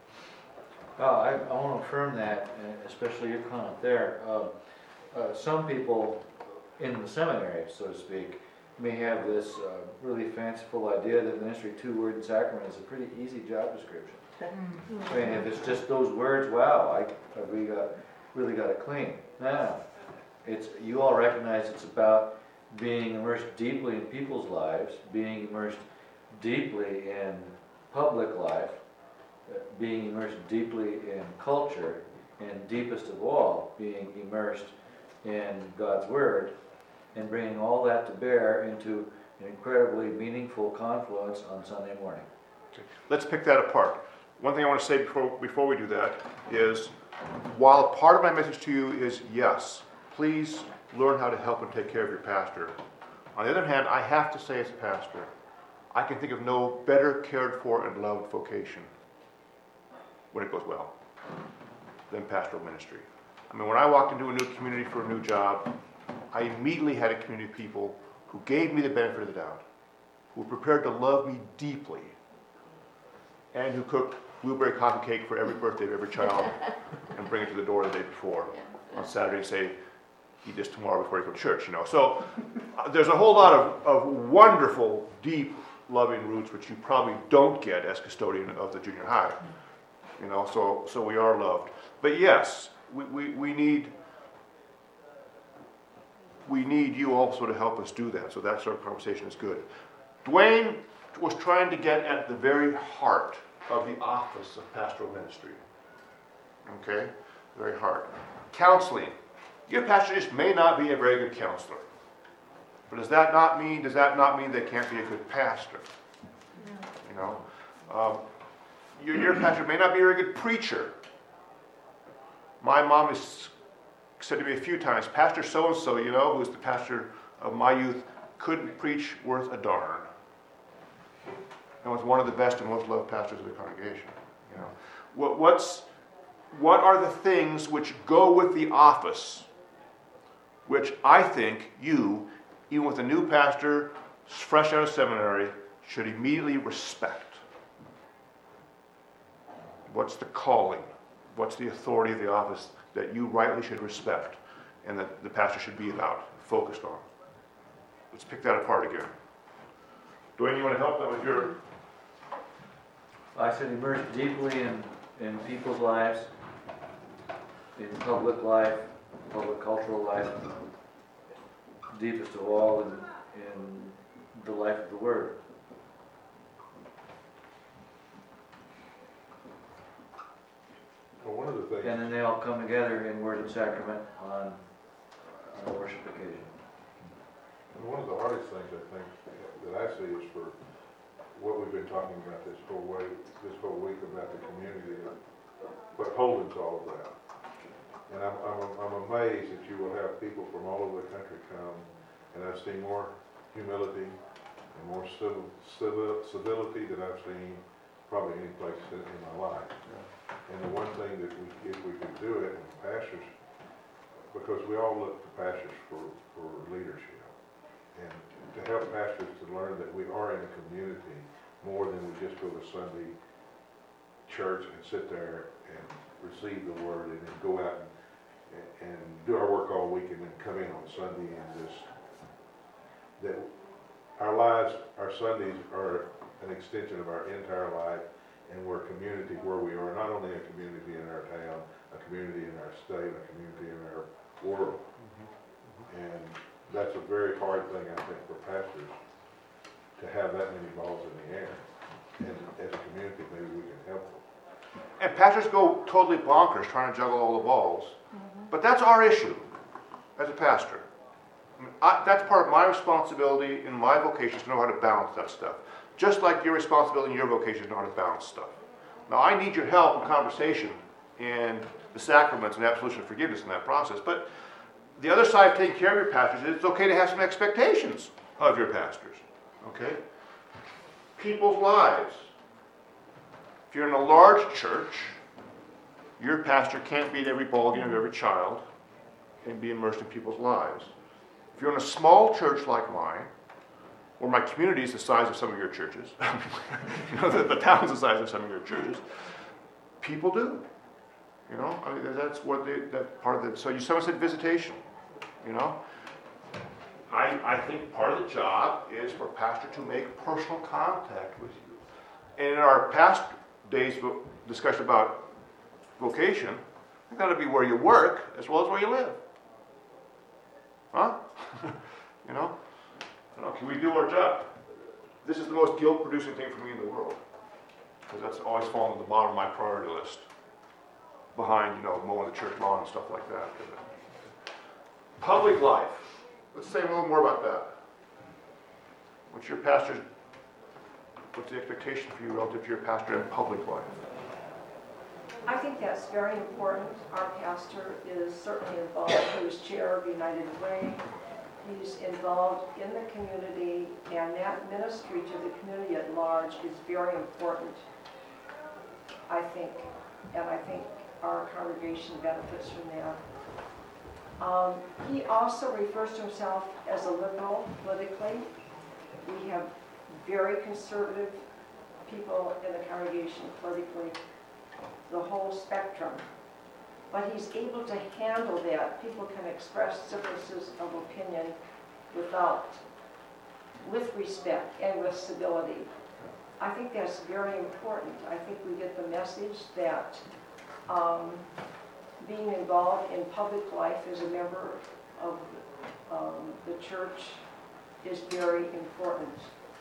I want to affirm that, especially your comment there. Some people in the seminary, so to speak, may have this really fanciful idea that ministry 2 word and sacrament is a pretty easy job description. I mean, if it's just those words, wow, we really got it clean. No, you all recognize it's about being immersed deeply in people's lives, being immersed deeply in public life, being immersed deeply in culture, and deepest of all, being immersed in God's Word, and bringing all that to bear into an incredibly meaningful confluence on Sunday morning. Okay. Let's pick that apart. One thing I want to say before we do that is, while part of my message to you is yes, please learn how to help and take care of your pastor. On the other hand, I have to say as a pastor, I can think of no better cared for and loved vocation when it goes well than pastoral ministry. I mean, when I walked into a new community for a new job, I immediately had a community of people who gave me the benefit of the doubt, who were prepared to love me deeply, and who cooked blueberry coffee cake for every birthday of every child and bring it to the door the day before on Saturday and say, eat this tomorrow before you go to church, So there's a whole lot of wonderful, deep, loving roots which you probably don't get as custodian of the junior high. So we are loved. But yes, we need you also to help us do that. So that sort of conversation is good. Dwayne was trying to get at the very heart of the office of pastoral ministry. Okay? Very heart. Counseling. Your pastor just may not be a very good counselor. But does that not mean they can't be a good pastor? No. Your pastor may not be a very good preacher. My mom has said to me a few times, Pastor so-and-so, who's the pastor of my youth, couldn't preach worth a darn. And was one of the best and most loved pastors of the congregation. What are the things which go with the office, which I think you, even with a new pastor, fresh out of seminary, should immediately respect? What's the calling? What's the authority of the office that you rightly should respect and that the pastor should be focused on? Let's pick that apart again. Dwayne, you want to help that with your... I said immerse deeply in people's lives, in public life, public cultural life, deepest of all in the life of the Word. Well, one of the things... And then they all come together in Word and Sacrament on a worship occasion. And one of the hardest things I think that I see is for what we've been talking about this whole week about the community, what Holden's all about. And I'm amazed that you will have people from all over the country come, and I've seen more humility and more civility than I've seen probably any place in my life. And the one thing that if we could do it, and pastors, because we all look to pastors for leadership, and to help pastors to learn that we are in a community more than we just go to Sunday church and sit there and receive the word and then go out and do our work all week and then come in on Sunday and just, that our lives, our Sundays are an extension of our entire life, and we're a community where we are not only a community in our town, a community in our state, a community in our world. And that's a very hard thing, I think, for pastors to have that many balls in the air. And as a community, maybe we can help them. And pastors go totally bonkers trying to juggle all the balls. But that's our issue as a pastor. I mean, that's part of my responsibility in my vocation, to know how to balance that stuff. Just like your responsibility in your vocation is to know how to balance stuff. Now, I need your help in conversation and the sacraments and absolution of forgiveness in that process. But the other side of taking care of your pastors is it's okay to have some expectations of your pastors. Okay? People's lives. If you're in a large church, your pastor can't be at every ballgame of every child and be immersed in people's lives. If you're in a small church like mine, where my community is the size of some of your churches, the town's the size of some of your churches, people do. I mean, that's what that part of the. So someone said visitation. I think part of the job is for a pastor to make personal contact with you. And in our past days discussion about vocation, it's got to be where you work as well as where you live. Huh? I don't know, can we do our job? This is the most guilt-producing thing for me in the world, because that's always fallen to the bottom of my priority list, behind, mowing the church lawn and stuff like that. Public life. Let's say a little more about that. What's the expectation for you relative to your pastor in public life? I think that's very important. Our pastor is certainly involved. He was chair of United Way. He's involved in the community, and that ministry to the community at large is very important, I think, and I think our congregation benefits from that. He also refers to himself as a liberal politically. We have very conservative people in the congregation politically, the whole spectrum. But he's able to handle that. People can express differences of opinion with respect and with civility. I think that's very important. I think we get the message that being involved in public life as a member of the church is very important.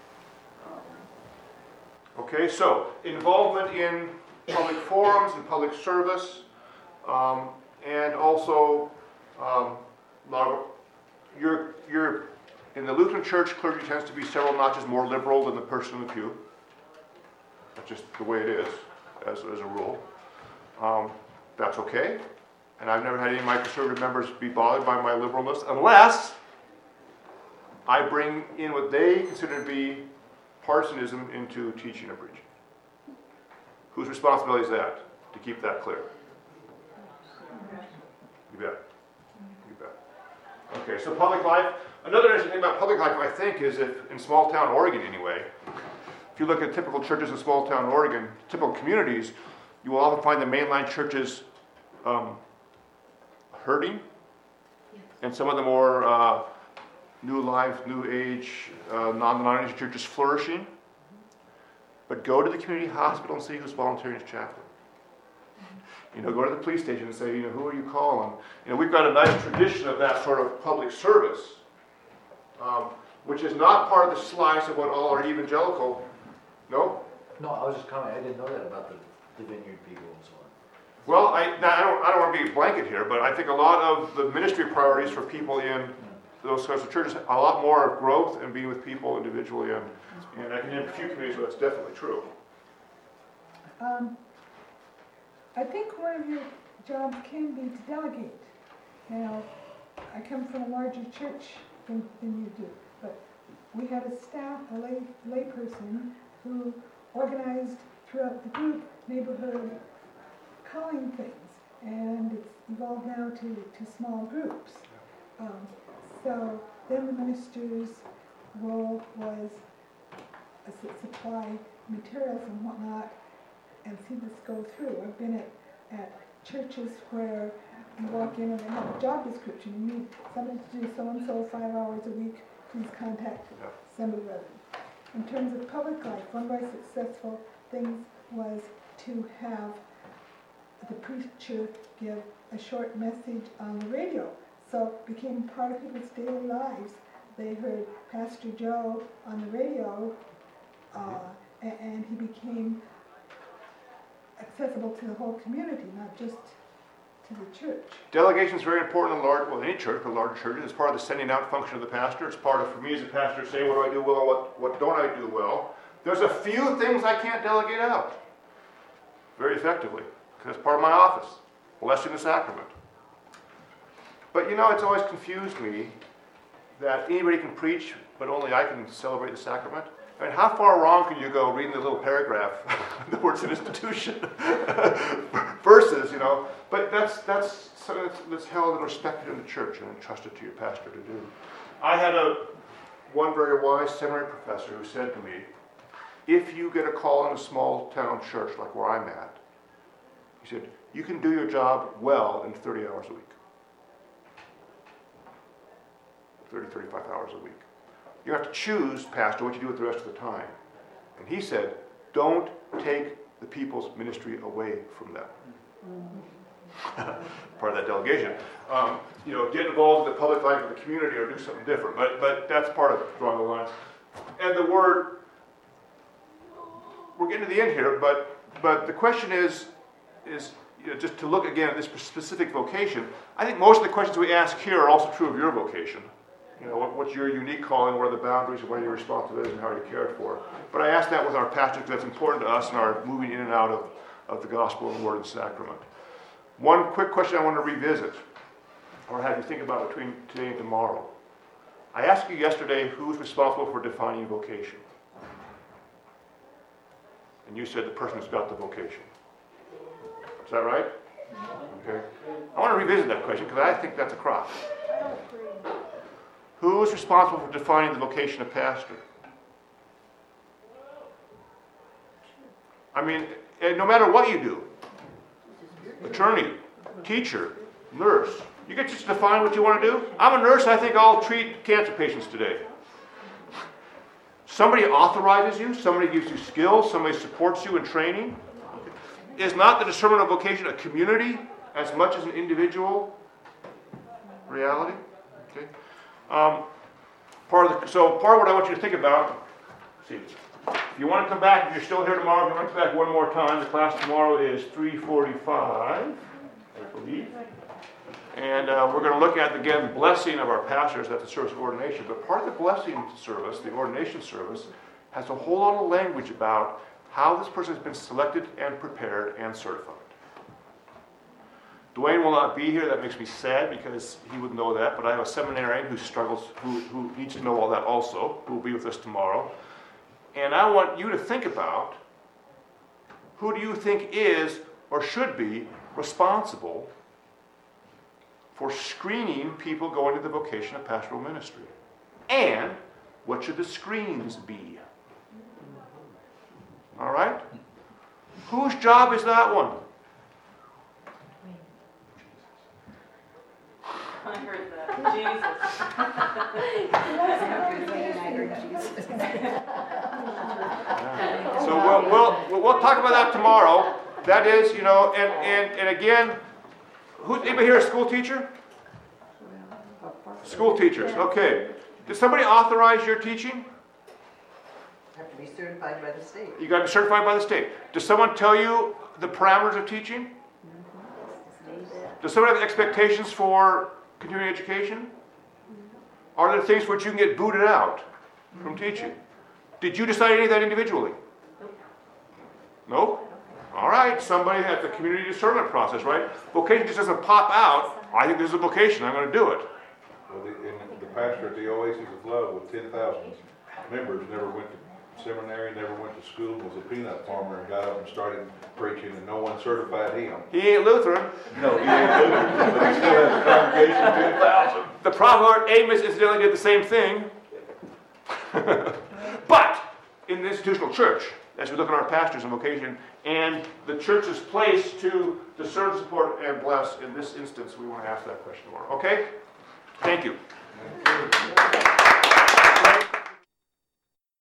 Okay, so involvement in public forums and public service, and also you're in the Lutheran Church, clergy tends to be several notches more liberal than the person in the pew. That's just the way it is, as a rule. That's okay. And I've never had any of my conservative members be bothered by my liberalness, unless I bring in what they consider to be partisanism into teaching and preaching. Whose responsibility is that, to keep that clear? You bet. You bet. Okay, so public life. Another interesting thing about public life, I think, is if in small town Oregon anyway, if you look at typical churches in small town Oregon, typical communities, you will often find the mainline churches hurting, and some of the more new life, new age, non-denominational churches flourishing. But go to the community hospital and see who's volunteering as chaplain. Go to the police station and say, who are you calling? We've got a nice tradition of that sort of public service, which is not part of the slice of what all our evangelical. No? No, I was just commenting. I didn't know that about the vineyard people and so on. Well, I don't want to be a blanket here, but I think a lot of the ministry priorities for people in those sorts of churches, a lot more of growth and being with people individually, and I can name a few communities where that's definitely true. I think one of your jobs can be to delegate. Now, I come from a larger church than you do, but we have a staff, a lay person who organized throughout the group neighborhood calling things, and it's evolved now to small groups. So then the minister's role was supply materials and whatnot and see this go through. I've been at churches where you walk in and they have a job description. You need somebody to do so-and-so 5 hours a week. Please contact somebody. In terms of public life, one of our successful things was to have the preacher give a short message on the radio. So it became part of people's daily lives. They heard Pastor Joe on the radio, and he became accessible to the whole community, not just to the church. Delegation is very important in any church, but large churches. It's part of the sending out function of the pastor. It's part of, for me as a pastor, saying what do I do well, what don't I do well. There's a few things I can't delegate out very effectively, because it's part of my office, blessing the sacrament. But it's always confused me that anybody can preach, but only I can celebrate the sacrament. I mean, how far wrong can you go reading the little paragraph, the words an institution, versus, but that's something that's held and respected in the church and entrusted to your pastor to do. I had one very wise seminary professor who said to me, if you get a call in a small town church like where I'm at, he said, you can do your job well in 30 hours a week. 30, 35 hours a week. You have to choose, pastor, what you do with the rest of the time. And he said, don't take the people's ministry away from them. Part of that delegation. Get involved in the public life of the community or do something different. But that's part of drawing the lines. And the word, we're getting to the end here, but the question is just to look again at this specific vocation. I think most of the questions we ask here are also true of your vocation. What's your unique calling, what are the boundaries, and what are your responsibilities, and how are you cared for? But I ask that with our pastors because that's important to us in our moving in and out of the gospel and word and sacrament. One quick question I want to revisit, or have you think about between today and tomorrow. I asked you yesterday who's responsible for defining vocation. And you said the person who's got the vocation. Is that right? Okay. I want to revisit that question because I think that's a crock. Who is responsible for defining the vocation of pastor? I mean, no matter what you do, attorney, teacher, nurse, you get to just define what you want to do. I'm a nurse, I think I'll treat cancer patients today. Somebody authorizes you, somebody gives you skills, somebody supports you in training. Is not the discernment of vocation a community as much as an individual reality? Okay. Part of what I want you to think about, if you want to come back, if you're still here tomorrow, if you want to come back one more time, the class tomorrow is 3:45, I believe. And we're going to look at, again, blessing of our pastors at the service of ordination. But part of the blessing service, the ordination service, has a whole lot of language about how this person has been selected and prepared and certified. Dwayne will not be here. That makes me sad because he would know that. But I have a seminarian who struggles, who needs to know all that also, who will be with us tomorrow. And I want you to think about who do you think is or should be responsible for screening people going to the vocation of pastoral ministry. And what should the screens be? All right? Whose job is that one? I heard that. Jesus. So we'll talk about that tomorrow. That is, and again, anybody here a school teacher? School teachers, okay. Did somebody authorize your teaching? Have to be certified by the state. You got to be certified by the state. Does someone tell you the parameters of teaching? Does someone have expectations for continuing education? Are there things which you can get booted out from teaching? Did you decide any of that individually? No? All right, somebody at the community discernment process, right? Vocation just doesn't pop out. I think this is a vocation. I'm going to do it. Well, the pastor at the Oasis of Love with 10,000 members never went to seminary, never went to school, was a peanut farmer, and got up and started preaching, and no one certified him. He ain't Lutheran. No, he ain't Lutheran, but he still has a congregation of 10,000. The prophet Amos incidentally did the same thing. But in the institutional church, as we look at our pastors and vocation, and the church's place to discern, support, and bless, in this instance, we want to ask that question more. Okay? Thank you.